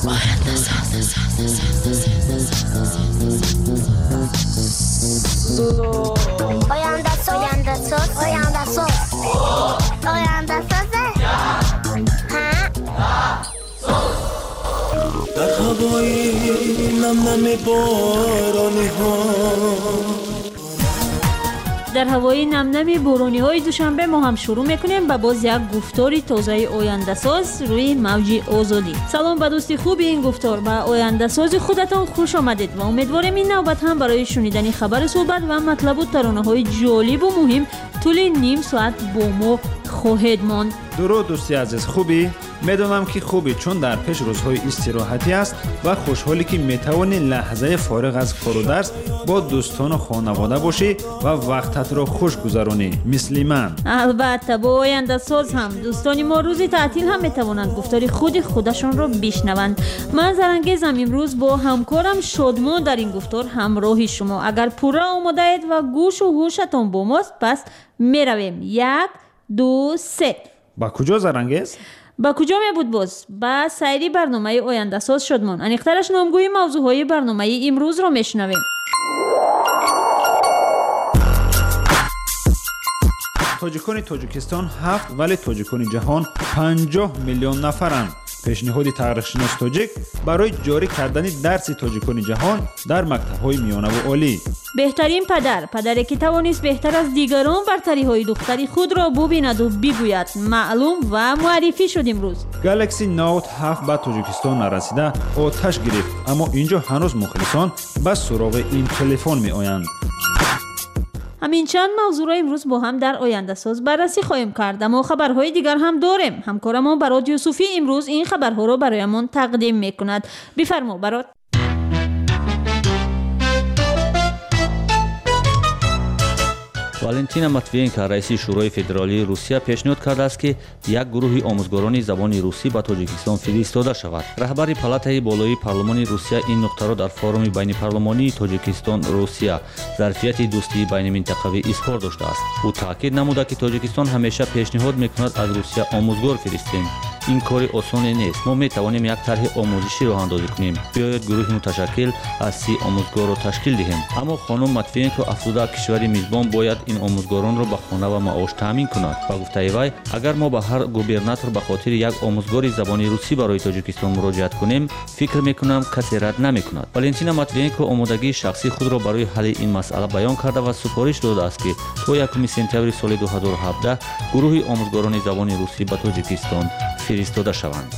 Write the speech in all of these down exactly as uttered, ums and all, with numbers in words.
در هوای نم نم بارانی ها در هوای نم نم بارانی های دوشنبه ما هم شروع میکنیم با باز یک گفتاری تازه آینده ساز روی موج آزادی. سلام به دوستی خوب این گفتار با آینده ساز خودتان خوش آمدید و امیدوارم این نوبت هم برای شنیدن خبر صحبت و مطلب و ترانه های جالب و مهم طول نیم ساعت با ما خواهد ماند. درود دوستی عزیز، خوبی؟ میدونم که خوبی، چون در پیش روزهای استراحتی است و خوشحالی که میتوانی لحظه فارغ از کار و درس با دوستان و خانواده باشی و وقتت را خوش گذرانی مثل من. البته با آینده ساز هم دوستان ما روزی تعطیل هم میتوانند گفتاری خود خودشان را بشنوند. من زرنگیزم امروز با همکارم شادمان در این گفتار همراه شما. اگر پورا آماده اید و گوش و هوشتان با ماست پس میرویم. یک دو سه. با کجا زرنگیز؟ با کجا می بود باز؟ با سایری برنامه آینده ساز شدمان. انیخترش نامگوی موضوع های برنامه امروز رو میشنویم. تاجیکان تاجیکستان هفت ولی تاجیکان جهان پنجاه میلیون نفرند. پیشنهاد تاریخشناس تاجیک برای جاری کردن درس تاجیکان جهان در مکتب‌های میانه و عالی. بهترین پدر، پدری که توانست بهتر از دیگران برتری‌های دختری خود را ببیند و بگوید، معلوم و معرفی شد امروز. گالاکسی نوت هفت به تاجیکستان نرسیده آتش گرفت، اما اینجا هنوز مخلصان به سراغ این تلفن می‌آیند. همین چند موضوع را امروز با هم در آینده ساز بررسی خواهیم کرد، اما خبرهای دیگر هم داریم. همکارم برات یوسفی امروز این خبرها را برایمان تقدیم میکند. بفرما برات. والنتینا ماتویینکا رئیس شورای فدرالی روسیه پیشنهاد کرده است که یک گروه آموزگاران زبان روسی به تاجیکستان فرستاده شود. رهبر پالاتای بالای پارلمان روسیه این نکته را در فورум بین پارلمانی تاجیکستان روسیه ظرفیت دوستی بین منطقوی اظهار داشته است. او تاکید نموده که تاجیکستان همیشه پیشنهاد میکند از روسیه آموزگار فرستیم. این کار آسان نیست. ما می توانیم یک طرح آموزشی راه اندازی کنیم. بیاید گروهی متشکل از سی آموزگار را تشکیل دهیم. اما خانم ماتویینکا افزوده کشور میزبان باید این آموزگاران را به خانه و معاش تامین کند. با گفته وی اگر ما به هر گوبرناتور به خاطر یک آموزگار زبان روسی برای تاجیکستان مراجعت کنیم، فکر میکنم کسی رد نمیکند. والنتینا ماتویینکا آمادگی شخصی خود را برای حل این مسئله بیان کرده و سفارش داده است که تا یکم سپتامبر سال دو هزار و هفده گروه آموزگاران زبان روسی به تاجیکستان فرستاده شوند.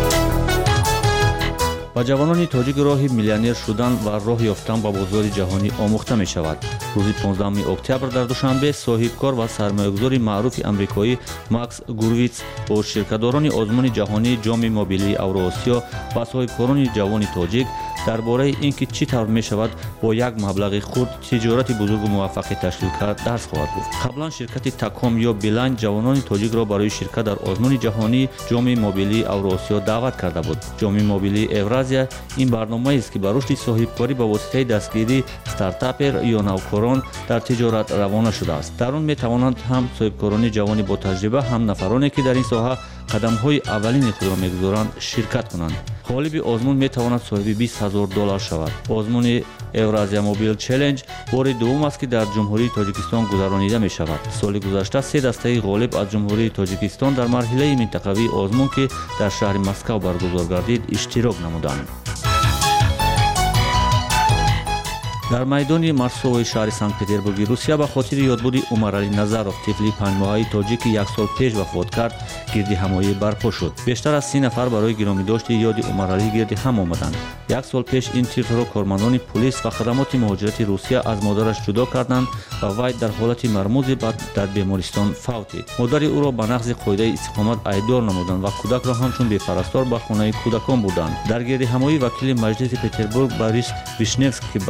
با جوانان تاجیک راه میلیونر شدن و راه یافتن به بازار جهانی آموخته می شود. روز پانزدهم اکتبر در دوشنبه صاحبکار و سرمایه‌گذار معروف آمریکایی ماکس گورویتس با شرکت‌داران آزمون جهانی جام موبیلی اوراسیا و صاحبکاران جوان تاجیک درباره اینکه چی طور می شود با یک مبلغ خرد تجارت بزرگ و موفق تشکیل کرد درس خواهد گفت. قبلا شرکت تکام یا بیلند جوانان تاجیک را برای شرکت در آزمون جهانی جام موبیلی اوراسیا دعوت کرده بود. جام موبیلی اوراسیا این برنامه است که به رشد صاحبکاری با واسطه دستگیری استارتاپر یا نوکران در تجارت روانه شده است. در آن می توانند هم صاحبکاران جوان با تجربه هم نفرانی که در این ساحه قدم‌های اولین خود را می‌گذارند شرکت کنند. غالب آزمون می تواند صاحب بیست هزار دلار شود. آزمون اوراسیا موبیل چالش بار دوم است که در جمهوری تاجیکستان گذرانیده می شود. سال گذشته سه دسته غالب از جمهوری تاجیکستان در مرحله منطقوی آزمون که در شهر مسکو برگزار گردید اشتراک نمودند. در میدان مرسوی شهر سنت پترزبورگ روسیه به خاطر یادبود عمر علی نظروف طفلی پنج ماهه تاجیک یک سال پیش وفات کرد گردی همایی برپا شد. بیشتر از سی نفر برای گرامی داشت یاد عمر علی گردی هم آمدند. یک سال پیش این طفل را کارمندان پلیس و خدمات مهاجرت روسیه از مادرش جدا کردند و وی در حالت مرموز بعد در بیمارستان فوتید. مادر او را به نقض قاعده استقامت ایدار نمودند و کودک را همچون بی‌پرستار به خانه کودکان بردند. در گردی همایی وکیل مجلس پترزبورگ باریس ویشنفسکی که برای پیش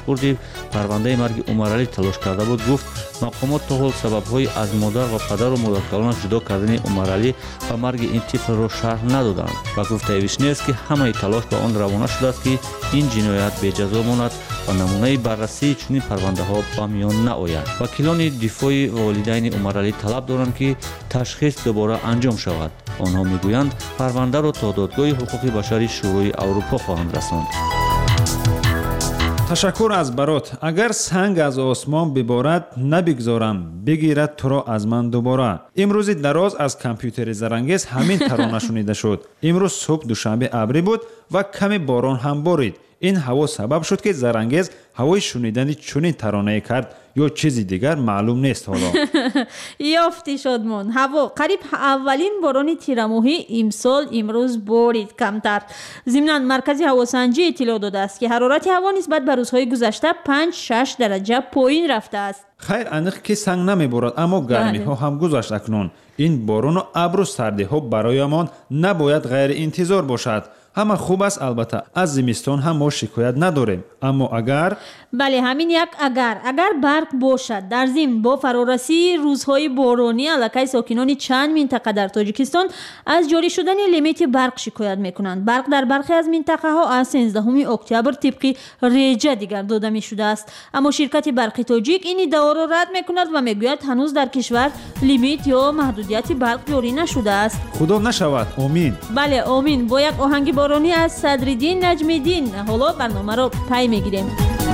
дашбурди парвандаи марги Умаралӣ талош карда буд, гуфт мақомот то ҳол сабабҳои аз модар ва падару модаркалонаш ҷудо кардани Умаралӣ ва марги ин тифлро шарҳ надоданд ва гуфтаи Вишневский ҳамаи талош ба он равона шудааст ки ин ҷиноят беҷазо монад ва намунаи баррасии чунин парвандаҳо ба миён наояд. вакилони дифои волидайни Умаралӣ талаб доранд ки ташхис дубора анҷом шавад. онҳо мегӯянд парвандаро то додгоҳи ҳуқуқи башари Шӯрои Аврупо хоҳанд расонд. ташаккур аз барот. агар санг аз осмон биборад, набигзорам бигирад туро аз ман дубора. имрӯзи дароз аз компютери Зарангез ҳамин тарона шунида шуд. имрӯз субҳ душанбе абрӣ буд ва каме борон ҳам борид. ин ҳаво сабаб шуд ки Зарангез ҳавои шунидани чунин таронае кард ё чизи дигар маълум нест. ҳоло ёфти Шодмон, ҳаво қариб аввалин борони тирамоҳӣ имсол имрӯз борид камтар. зимнан маркази ҳавосанҷӣ иттилоъ додааст ки ҳарорати ҳаво нисбат ба рӯзҳои гузашта панҷ шаш дараҷа поин рафтааст. хайр, аниқ ки санг намеборад, аммо гармиҳо ҳам гузашт. акнун ин борону абру сардиҳо бароямон набояд ғайриинтизор бошад. ҳама хуб аст, албатта аз зимистон ҳам мо шикоят надорем, аммо агар бале ҳамин як агар агар барқ бошад. дар зимн бо фарорасии рӯзҳои боронӣ аллакай сокинони чанд минтақа дар Тоҷикистон аз ҷорӣ шудани лимити барқ шикоят мекунанд. барқ дар бархе аз минтақаҳо аз сенздаҳуми октябр тибқи реҷа дигар дода мешудааст, аммо ширкати барқи тоҷик ин иддаоро рад мекунад ва мегӯяд ҳанӯз дар кишвар лимит ё маҳдудияти барқ ҷорӣ нашудааст. худо нашавад, омин. бале омин. бо як оҳанги боронӣ аз Садриддин Наҷмиддин ҳоло барномаро пай мегирем.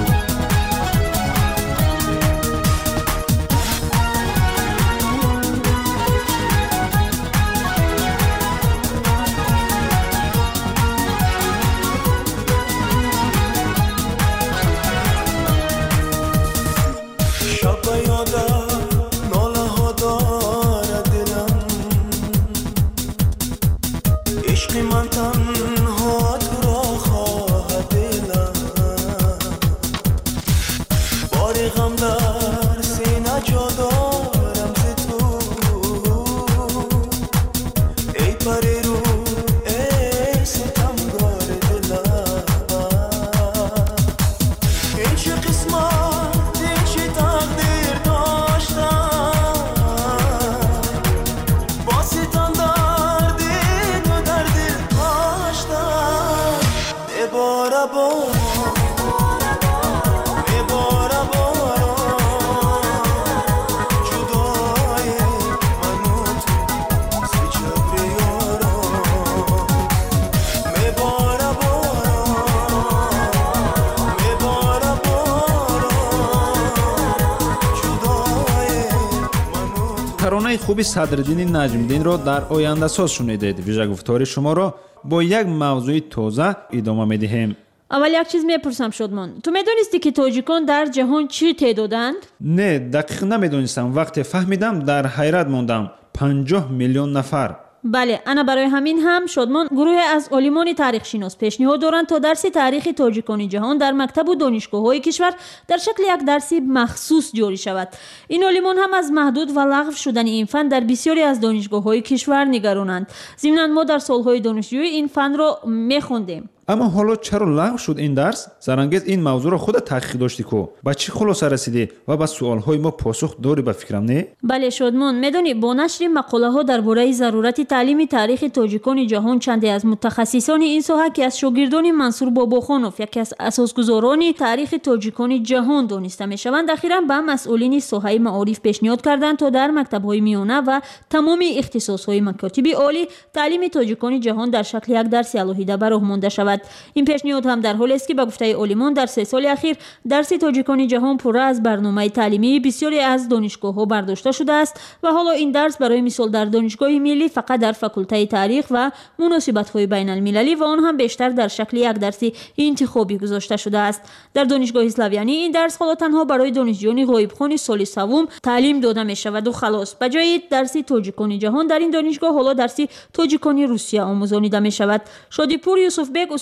таронаи хуби Садриддини Наҷмиддинро дар ояндасоз шунидед. вижагуфтори шуморо бо як мавзӯи тоза идома медиҳем. аввал як чиз мепурсам Шодмон, ту медонистӣ ки тоҷикон дар ҷаҳон чӣ теъдоданд? не, дақиқ намедонистам. вақте фаҳмидам дар ҳайрат мондам. панҷоҳ миллион нафар. бале, ана барои ҳамин ҳам Шодмон гурӯҳе аз олимони таърихшинос пешниҳод доранд то дарси таърихи тоҷикони ҷаҳон дар мактабу донишгоҳҳои кишвар дар шакли як дарси махсус ҷорӣ шавад. ин олимон ҳам аз маҳдуд ва лағв шудани ин фан дар бисёре аз донишгоҳҳои кишвар нигаронанд. зимнан мо дар солҳои донишҷӯӣ ин фанро мехондем. аммо ҳоло чаро лағв шуд ин дарс? Зарангез ин мавзӯъро худат таҳқиқ дошти ку. ба чӣ хулоса расидӣ ва ба суолҳои мо посух дорӣ ба фикрам, не? бале Шодмон, медонӣ бо нашри мақолаҳо дар бораи зарурати таълими таърихи тоҷикони ҷаҳон чанде аз мутахассисони ин соҳа ки аз шогирдони Мансур Бобохонов яке аз асосгузорони таърихи тоҷикони ҷаҳон дониста мешаванд, ахиран ба масъулини соҳаи маориф пешниҳод карданд то дар мактабҳои миёна ва тамоми ихтисосҳои макотиби олӣ таълими тоҷикони ҷаҳон дар шакли як дарси алоҳида ба роҳ монда шавад. ин пешниҳод ҳам дар ҳоле аст ки ба гуфтаи олимон дар се соли ахир дарси тоҷикони ҷаҳон пурра аз барномаи таълимии бисёре аз донишгоҳҳо бардошта шудааст ва ҳоло ин дарс барои мисол дар донишгоҳи миллӣ фақат дар факултаи таърих ва муносибатҳои байналмилалӣ ва он ҳам бештар дар шакли як дарси интихобӣ гузошта шудааст. дар донишгоҳи Славянӣ ин дарс ҳоло танҳо барои донишҷӯёни ғоибхони соли савум таълим дода мешаваду халос. ба ҷои дарси тоҷикони ҷаҳон дар ин донишгоҳ ҳоло дарси тоҷикони Русия омӯзонида мешавад. Шодипур Юсуфбек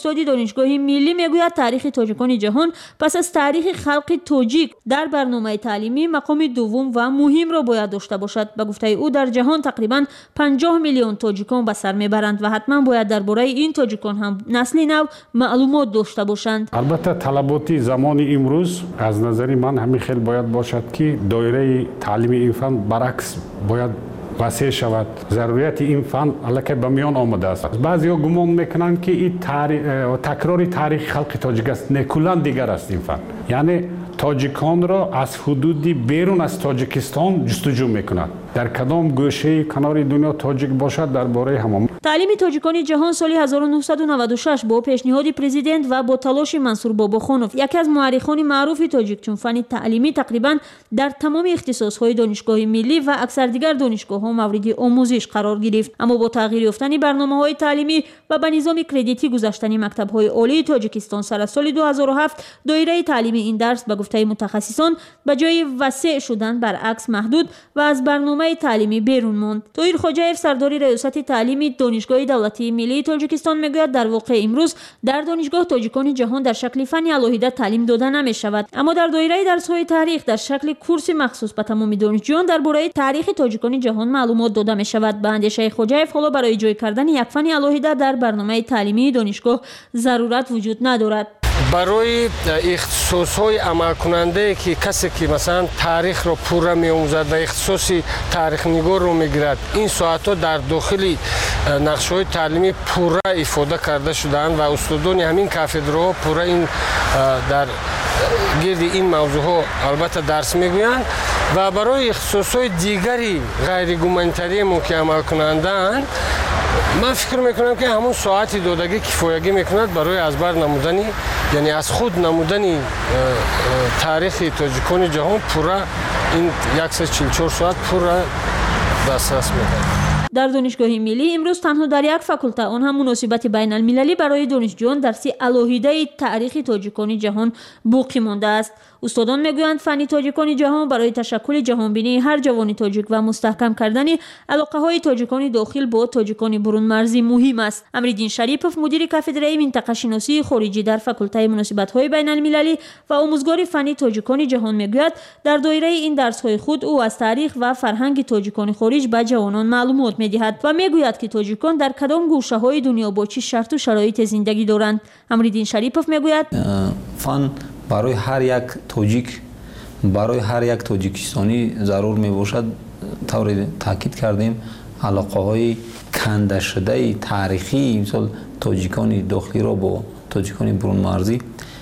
استادی دانشگاه ملی میگوید تاریخ تاجیکان جهان پس از تاریخ خلق تاجیک در برنامه تعلیمی مقام دوم و مهم را باید داشته باشد. به گفته او در جهان تقریبا پنجاه میلیون تاجیکان به سر میبرند و حتما باید درباره این تاجیکان هم نسل نو معلومات داشته باشند. البته طلباتی زمان امروز از نظر من همین خیلی باید باشد که دایره تعلیم این فن برعکس باید وسیع شود. ضروریت این فن الکی به میان آمده است. بعضیا گمان میکنند که این تاریخ تکرار تاریخ خلق تاجیک است، نه کلا دیگر است این فن. یعنی تاجیکان را از حدودی بیرون از تاجیکستان جستجو میکنند. در کدام گوشه کنار دنیا تاجیک باشد درباره همون. تعلیم تاجیکان جهان سال هزار و نهصد و نود و شش با پیشنهاد پرزیدنت و با تلاش منصور باباخانوف، یکی از مورخان معروف تاجیک، چون فن تعلیمی تقریبا در تمام اختصاص‌های دانشگاه ملی و اکثر دیگر دانشگاه‌ها مورد آموزش قرار گرفت. اما با تغییر یافتن برنامه‌های تعلیمی و به نظام کردیتی گذاشتن مکتب‌های عالی تاجیکستان سر از سال دو هزار و هفت، دایره تعلیمی این درس به گفته متخصصان به جای وسیع شدن برعکس محدود و از برنامه تعلیمی بیرون ماند. طاهر خواجه‌اف سردار ریاست تعلیمی دانشگاه دولتی ملی تاجیکستان میگوید در واقع امروز در دانشگاه تاجیکان جهان در شکل فنی الهیده تعلیم داده نمی‌شود، اما در دایره درس‌های تاریخ در شکل کورس مخصوص به تمام دانشجویان درباره تاریخ تاجیکان جهان معلومات داده می‌شود. به اندیشه خواجه‌اف حالا برای جای کردن یک فن الهیده در برنامه تعلیمی دانشگاه ضرورت وجود ندارد. برای اختصاص‌های عمل کننده که کسی که مثلا تاریخ را پورا می‌آموزد و اختصاص تاریخ نگار رو می‌گیرد، این ساعت‌ها در داخل نقشه‌های تعلیمی پورا ifade کرده شدند و استادان همین کافدرها پورا این در گرد این موضوع‌ها البته درس می‌گویند و برای اختصاص‌های دیگری غیر گومانیتری ما که عمل کنندند، من فکر میکنم که همون ساعتی دادگی کفایگی میکند برای از بر نمودنی، یعنی از خود نمودنی تاریخ تاجیکان جهان پورا این صد و چهل و چهار ساعت پورا دسترس میدهد. در دانشگاه ملی امروز تنها در یک فاکولته، آن هم مناسبت بین المللی، برای دانشجویان درسی الهیده تاریخ تاجیکان جهان باقی مانده است. استادان میگویند فن تاجیکان جهان برای تشکل جهانبینی هر جوان تاجیک و مستحکم کردن علاقه های تاجیکان داخل با تاجیکان برون مرزی مهم است. امرالدین شریپوف مدیر کافدره منطقه شناسی خارجی در فاکولته مناسبت های بین المللی و آموزگار فن تاجیکان جهان میگوید در دایره این درس های خود او از تاریخ و فرهنگ تاجیکان خارج به جوانان معلومات میدهد و میگوید که تاجیکان در کدام گوشه های دنیا با چه شرط و شرایط زندگی دارند. امرالدین شریپوف میگوید فن برای هر یک تاجیک، برای هر یک تاجیکستانی ضرور می باشد. طوری تاکید کردیم علاقه های کنده شده تاریخی مثل تاجیکان داخلی را با تاجیکان برون مرزی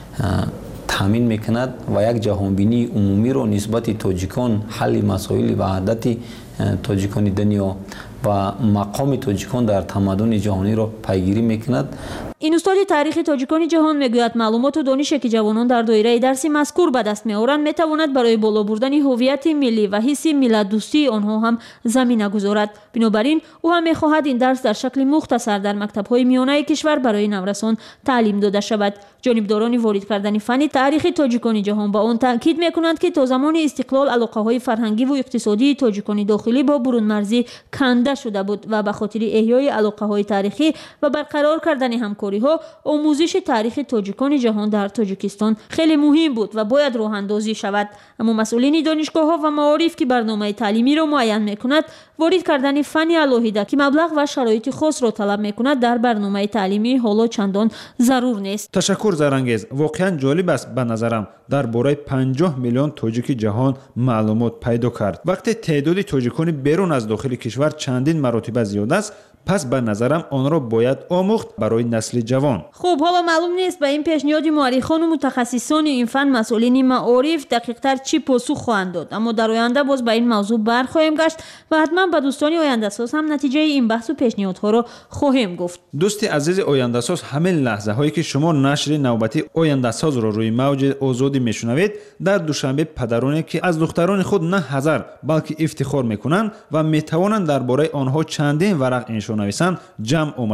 تامین میکند و یک جهانبینی عمومی را نسبت تاجیکان، حل مسائل و عادت تاجیکان دنیا و مقام تاجیکان در تمدن جهانی را پیگیری میکند. این استاد تاریخ تاجیکان جهان میگوید معلومات و دانشی که جوانان در دایره درسی مذکور به دست میآورند میتواند برای بالا بردن هویت ملی و حس ملت دوستی آنها هم زمینه گذارد. بنابراین او هم میخواهد این درس در شکل مختصر در مکتب‌های میانه کشور برای نورسان تعلیم داده شود. جانبداران وارد کردن فن تاریخ تاجیکان جهان با آن تاکید میکنند که تا زمان استقلال علاقه‌های فرهنگی و اقتصادی تاجیکان داخلی با برون مرزی کنده شده بود و به خاطر احیای علاقه‌های تاریخی و برقرار کردن همکاری‌ها، آموزش تاریخ تاجیکان جهان در تاجیکستان خیلی مهم بود و باید راه اندازی شود. اما مسئولین دانشگاه‌ها و معارف که برنامه تعلیمی را معین می‌کند، وارد کردن فن الهیده که مبلغ و شرایط خاص را طلب می‌کند در برنامه تعلیمی حالا چندان ضرور نیست. تشکر زرانگیز. واقعا جالب است به نظرم درباره پنجاه میلیون تاجیک جهان معلومات پیدا کرد. وقتی تعداد تاجیکان بیرون از داخل کشور چندین مراتب زیاد است، پس به نظرم آن را باید آموخت برای نسل جوان. خب حالا معلوم نیست به این پیشنهاد مورخان و متخصصان این فن مسئولین معارف دقیق‌تر چی پاسخ خواهند داد، اما در آینده باز به این موضوع برخواهیم گشت و حتما به دوستان آینده ساز هم نتیجه این بحث و پیشنهادها را خواهیم گفت. دوست عزیز آینده ساز، همین لحظه هایی که شما نشر نوبتی آینده ساز را روی موج آزادی میشنوید، در دوشنبه پدرانی که از دختران خود نه هزار بلکه افتخار میکنند و میتوانند درباره آنها چندین ورق انشا نویسند جمع آمدند.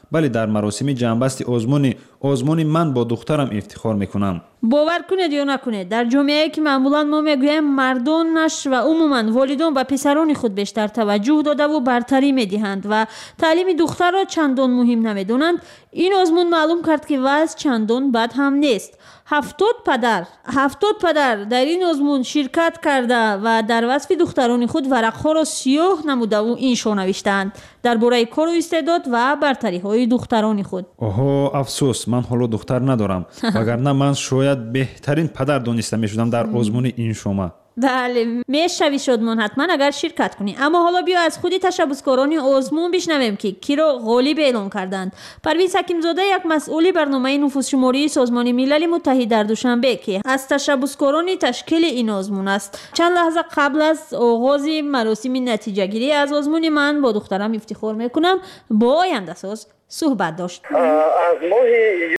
ولی در مراسم جنبست آزمون آزمون من با دخترم افتخار میکنم. باور کنید یا نکنید در جامعه که معمولا ما میگوییم مردانش و عموما والدان و پسران خود بیشتر توجه داده و برتری میدهند و تعلیم دختر را چندان مهم نمیدونند، این آزمون معلوم کرد که وضع چندان بد هم نیست. هفتاد پدر هفتاد پدر در این آزمون شرکت کرده و در وصف دختران خود ورقها را سیاه نموده و اینشو نوشتند درباره کار و استعداد و برتری های دختران خود. اوه افسوس، من حالا دختر ندارم، وگرنه من شاید بهترین پدر دانسته میشدم در آزمون این شما. بله میشوی شادمان حتما اگر شرکت کنی. اما حالا بیا از خودی تشبسکاران آزمون بشنویم که کی را غالب اعلام کردند. پرویز حکیمزاده یک مسئول برنامه نفوس شماری سازمان ملل متحد در دوشنبه که از تشبسکاران تشکیل این آزمون است، چند لحظه قبل از آغاز مراسم نتیجه گیری از آزمون من با دخترم افتخار میکنم با آینده ساز صحبت داشت. از ماه